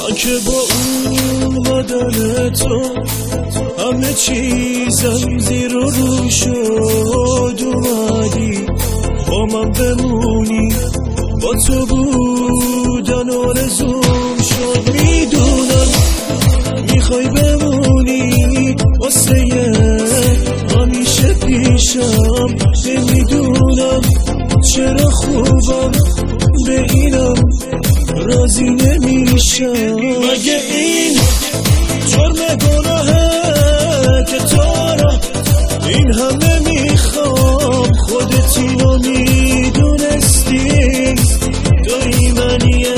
من که با اومدن تو همه چیزم زیر و رو شد. اومدی با من بمونی، با تو بودن آرزوم شد. میدونم میخوای بمونی واسه همیشه پیشم. نمیدونم چرا خوبم به اینم راضی نمیشم. مگه این جرم گناهه که تو را این همه میخوام؟ خودت اینو میدونستی. داری منیه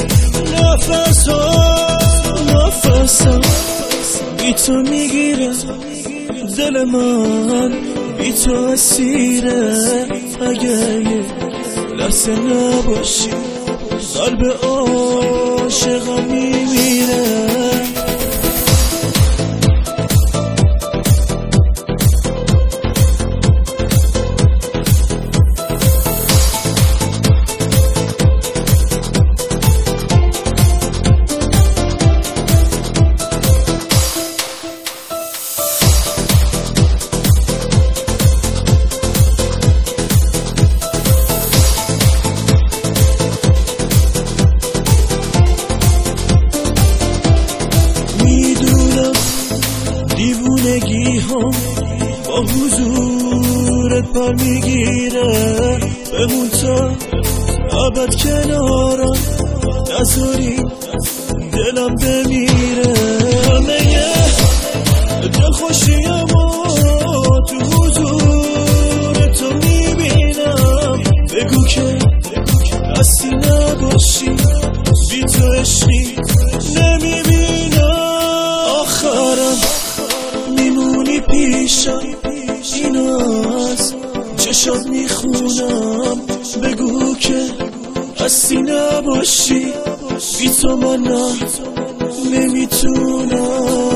نفسم بی تو میگیره، دل من بی تو اسیره. اگه یه لحظه نباشی قلب عاشقم میمیره. دیوونگی هم با حضورت پر میگیره. بمون تا ابد کنارم، نذاری دلم بمیره. همه دل خوشیمو تو حضور تو میبینم. بگو که هستی نباشی، بی تو عشقی نمیبینم. آخرم میمونی پیشم، اینو از چشات میخونم. بگو که هستی نباشی، بی تو من نمیتونم.